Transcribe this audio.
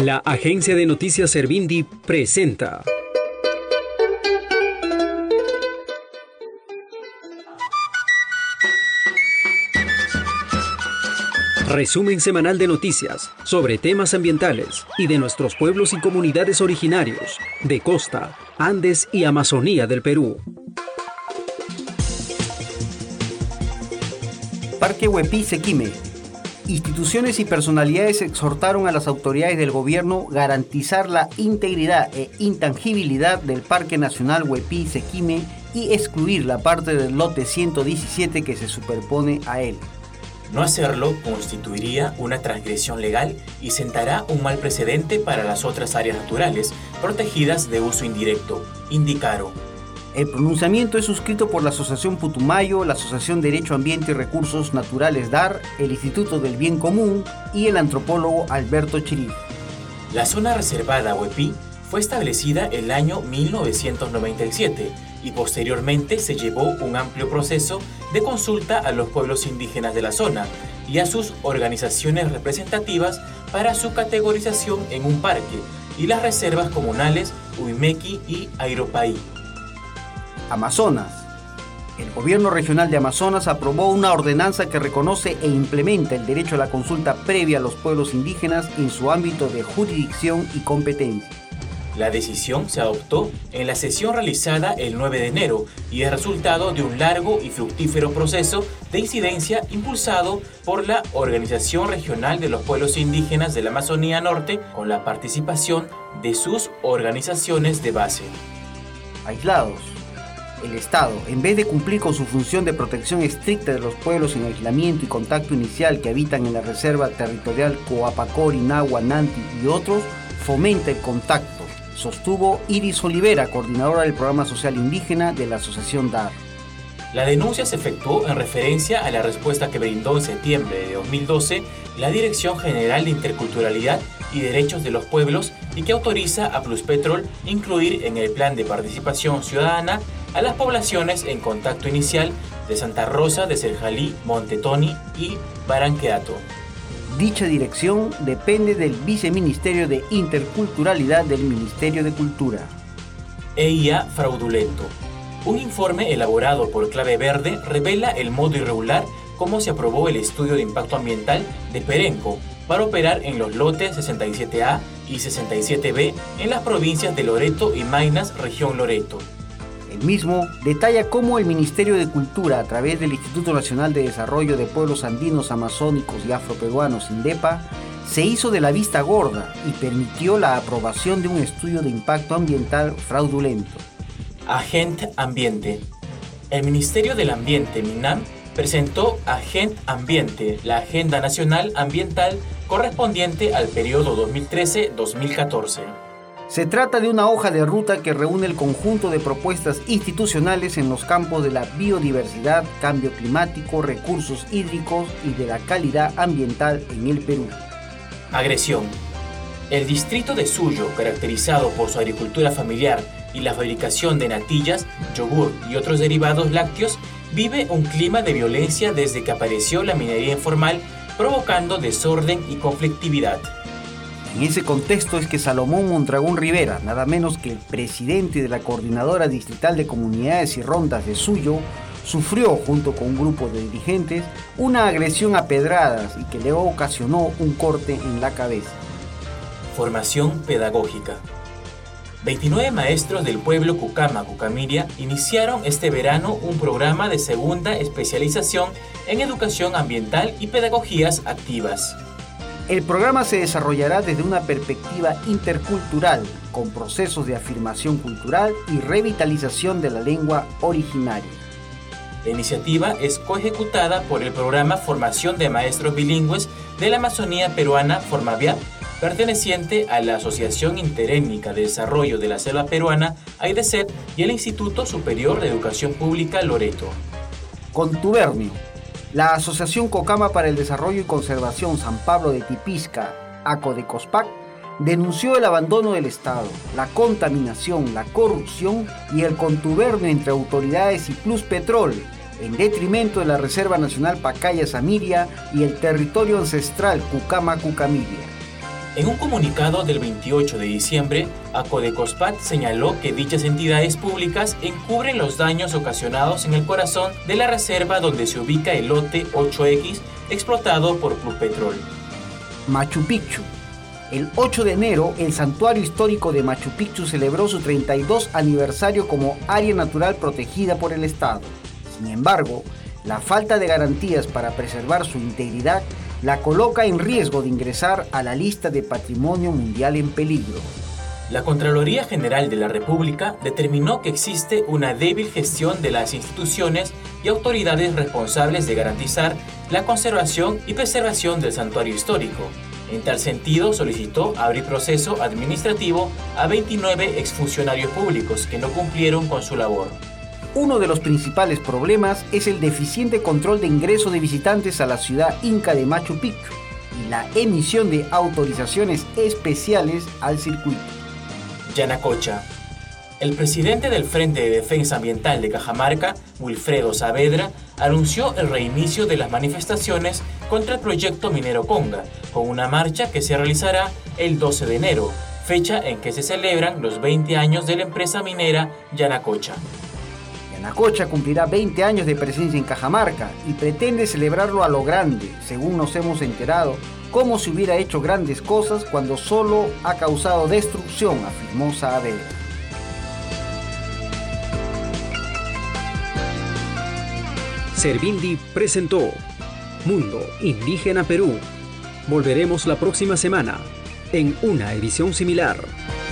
La agencia de noticias Servindi presenta resumen semanal de noticias sobre temas ambientales y de nuestros pueblos y comunidades originarios de costa, Andes y Amazonía del Perú. Parque Huepí-Sequime. Instituciones y personalidades exhortaron a las autoridades del gobierno garantizar la integridad e intangibilidad del Parque Nacional Huepí-Sequime y excluir la parte del lote 117 que se superpone a él. No hacerlo constituiría una transgresión legal y sentará un mal precedente para las otras áreas naturales protegidas de uso indirecto, indicaron. El pronunciamiento es suscrito por la Asociación Putumayo, la Asociación Derecho Ambiente y Recursos Naturales DAR, el Instituto del Bien Común y el antropólogo Alberto Chirif. La zona reservada Huepí fue establecida el año 1997 y posteriormente se llevó un amplio proceso de consulta a los pueblos indígenas de la zona y a sus organizaciones representativas para su categorización en un parque y las reservas comunales Uimequi y Airopaí. Amazonas. El gobierno regional de Amazonas aprobó una ordenanza que reconoce e implementa el derecho a la consulta previa a los pueblos indígenas en su ámbito de jurisdicción y competencia. La decisión se adoptó en la sesión realizada el 9 de enero y es resultado de un largo y fructífero proceso de incidencia impulsado por la Organización Regional de los Pueblos Indígenas de la Amazonía Norte con la participación de sus organizaciones de base. Aislados. El Estado, en vez de cumplir con su función de protección estricta de los pueblos en aislamiento y contacto inicial que habitan en la Reserva Territorial Coapacori, Nahua, Nanti y otros, fomenta el contacto, sostuvo Iris Olivera, coordinadora del Programa Social Indígena de la Asociación DAR. La denuncia se efectuó en referencia a la respuesta que brindó en septiembre de 2012 la Dirección General de Interculturalidad y Derechos de los Pueblos y que autoriza a Pluspetrol incluir en el Plan de Participación Ciudadana a las poblaciones en contacto inicial de Santa Rosa de Serjalí, Montetoni y Baranqueato. Dicha dirección depende del Viceministerio de Interculturalidad del Ministerio de Cultura. EIA fraudulento. Un informe elaborado por Clave Verde revela el modo irregular cómo se aprobó el estudio de impacto ambiental de Perenco para operar en los lotes 67A y 67B en las provincias de Loreto y Maynas, región Loreto. El mismo detalla cómo el Ministerio de Cultura, a través del Instituto Nacional de Desarrollo de Pueblos Andinos, Amazónicos y Afroperuanos, INDEPA, se hizo de la vista gorda y permitió la aprobación de un estudio de impacto ambiental fraudulento. Agent Ambiente. El Ministerio del Ambiente, MINAM, presentó Agent Ambiente, la Agenda Nacional Ambiental correspondiente al periodo 2013-2014. Se trata de una hoja de ruta que reúne el conjunto de propuestas institucionales en los campos de la biodiversidad, cambio climático, recursos hídricos y de la calidad ambiental en el Perú. Agresión. El distrito de Suyo, caracterizado por su agricultura familiar y la fabricación de natillas, yogur y otros derivados lácteos, vive un clima de violencia desde que apareció la minería informal, provocando desorden y conflictividad. En ese contexto es que Salomón Mondragón Rivera, nada menos que el presidente de la Coordinadora Distrital de Comunidades y Rondas de Suyo, sufrió, junto con un grupo de dirigentes, una agresión a pedradas y que le ocasionó un corte en la cabeza. Formación pedagógica. 29 maestros del pueblo Cucama-Cucamiria iniciaron este verano un programa de segunda especialización en educación ambiental y pedagogías activas. El programa se desarrollará desde una perspectiva intercultural, con procesos de afirmación cultural y revitalización de la lengua originaria. La iniciativa es coejecutada por el programa Formación de Maestros Bilingües de la Amazonía Peruana, Formaviap, perteneciente a la Asociación Interétnica de Desarrollo de la Selva Peruana, AIDESEP, y el Instituto Superior de Educación Pública, Loreto. Contubernio. La Asociación Cocama para el Desarrollo y Conservación San Pablo de Tipisca, ACO de Cospac, denunció el abandono del Estado, la contaminación, la corrupción y el contubernio entre autoridades y Pluspetrol, en detrimento de la Reserva Nacional Pacaya-Samiria y el territorio ancestral Cucama-Cucamiria. En un comunicado del 28 de diciembre, Acodecospat señaló que dichas entidades públicas encubren los daños ocasionados en el corazón de la reserva donde se ubica el lote 8X explotado por Pluspetrol. Machu Picchu. El 8 de enero, el Santuario Histórico de Machu Picchu celebró su 32 aniversario como área natural protegida por el Estado. Sin embargo, la falta de garantías para preservar su integridad la coloca en riesgo de ingresar a la lista de Patrimonio Mundial en peligro. La Contraloría General de la República determinó que existe una débil gestión de las instituciones y autoridades responsables de garantizar la conservación y preservación del santuario histórico. En tal sentido, solicitó abrir proceso administrativo a 29 exfuncionarios públicos que no cumplieron con su labor. Uno de los principales problemas es el deficiente control de ingreso de visitantes a la ciudad inca de Machu Picchu y la emisión de autorizaciones especiales al circuito. Yanacocha. El presidente del Frente de Defensa Ambiental de Cajamarca, Wilfredo Saavedra, anunció el reinicio de las manifestaciones contra el proyecto minero Conga, con una marcha que se realizará el 12 de enero, fecha en que se celebran los 20 años de la empresa minera Yanacocha. Yanacocha cumplirá 20 años de presencia en Cajamarca y pretende celebrarlo a lo grande, según nos hemos enterado, como si hubiera hecho grandes cosas cuando solo ha causado destrucción, afirmó Saavedra. Servindi presentó Mundo Indígena Perú. Volveremos la próxima semana en una edición similar.